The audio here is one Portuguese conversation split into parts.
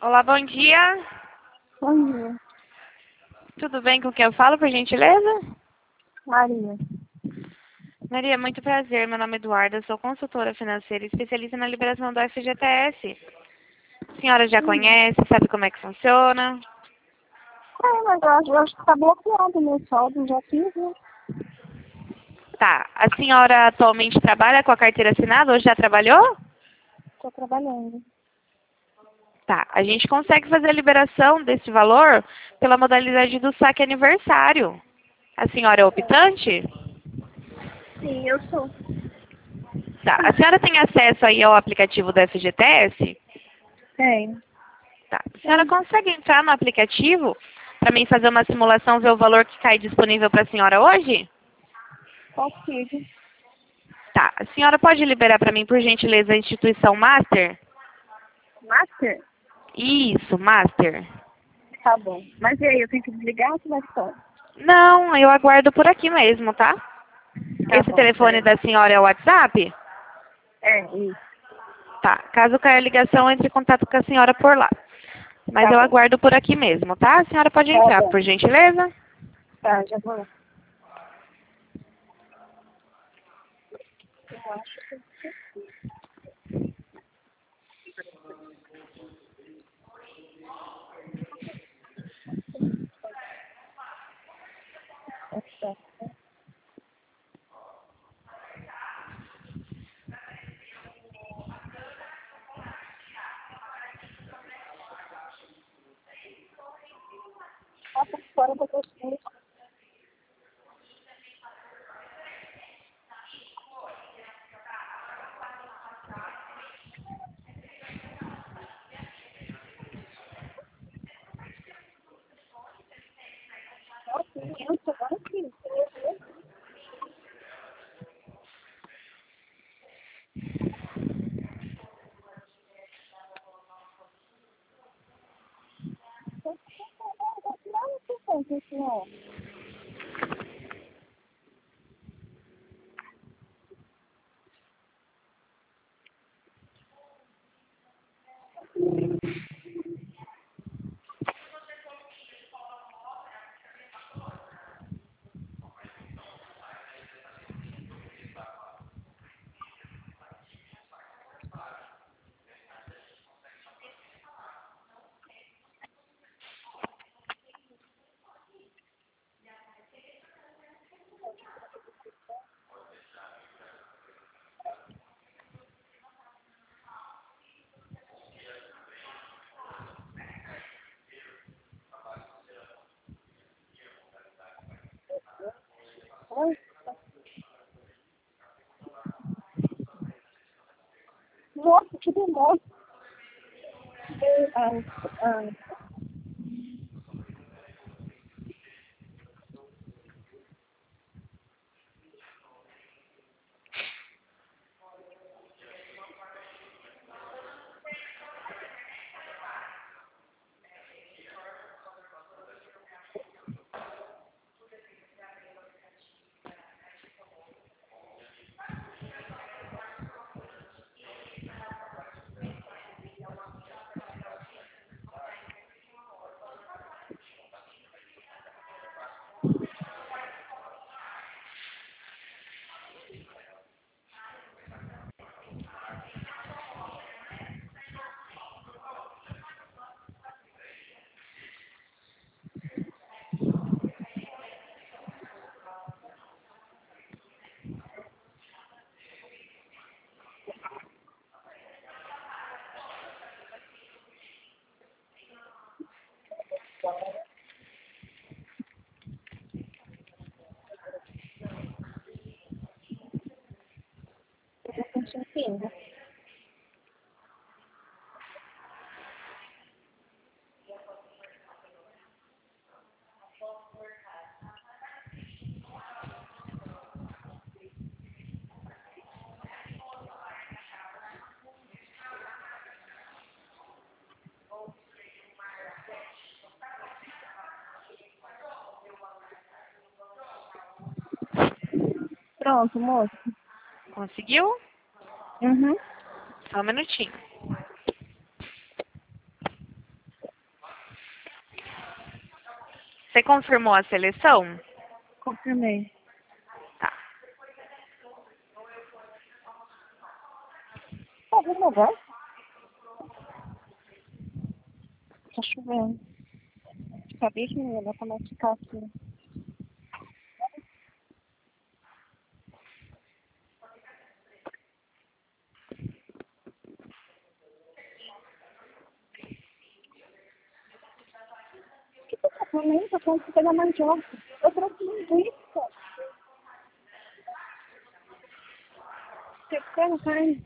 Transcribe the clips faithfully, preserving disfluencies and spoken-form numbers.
Olá, bom dia. Bom dia, Tudo bem com quem eu falo, por gentileza? Maria. Maria, muito prazer. Meu nome é Eduarda, sou consultora financeira e especialista na liberação do F G T S. A senhora já Hum. conhece, sabe como é que funciona? É, mas eu acho, eu acho que tá bloqueado meu saldo, já fiz, né? Tá. A senhora atualmente trabalha com a carteira assinada ou já trabalhou? Tô trabalhando. Tá. A gente consegue fazer a liberação desse valor pela modalidade do saque aniversário. A senhora é optante? Sim, eu sou. Tá. A senhora tem acesso aí ao aplicativo do F G T S? Tem. Tá. A senhora consegue entrar no aplicativo para mim fazer uma simulação, ver o valor que cai disponível para a senhora hoje? Consigo. Tá. A senhora pode liberar para mim, por gentileza, a instituição Master? Master? Isso, Master. Tá bom. Mas e aí, eu tenho que desligar ou vai só? Não, eu aguardo por aqui mesmo, tá? Tá Esse bom, telefone beleza. da senhora é o WhatsApp? É, isso. Tá. Caso caia a ligação, entre em contato com a senhora por lá. Mas Tá eu bom. aguardo por aqui mesmo, tá? A senhora pode Tá entrar, bom. por gentileza? Tá, já vou lá. Eu acho que é certo. Ah, por fora da pessoa. Nossa, eu tô agora sim. Não, não sei se não. Oi? Nossa, que demora. Ah, ah, eu tô sentindo. Pronto, moço. Conseguiu? Uhum. Só um minutinho. confirmou a seleção? Confirmei. Tá. Tá vendo agora? Tá chovendo. Sabia que não ia como é que tá aqui. O que você tá comendo? Tô falando que você da mandioca. Eu trouxe linguiça. Você quer no carne?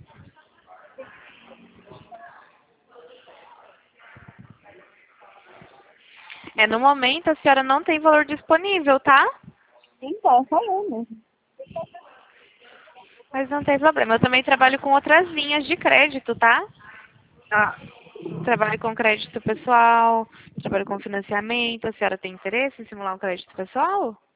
É, no momento a senhora não tem valor disponível, tá? Então, só eu mesmo. Mas não tem problema. Eu também trabalho com outras linhas de crédito, tá? Ah, Trabalho com crédito pessoal, trabalho com financiamento. A senhora tem interesse em simular um crédito pessoal?